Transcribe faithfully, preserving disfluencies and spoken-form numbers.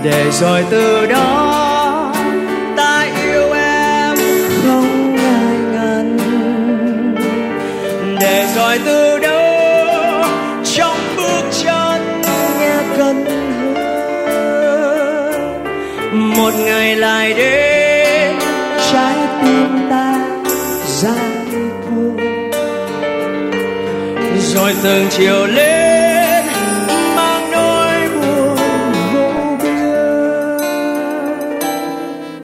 để rồi từ đó ta yêu em không ngại ngần, để rồi từ đó trong bước chân nghe cần hơn. Một ngày lại đến trái tim ta dài buồn, rồi từng chiều lên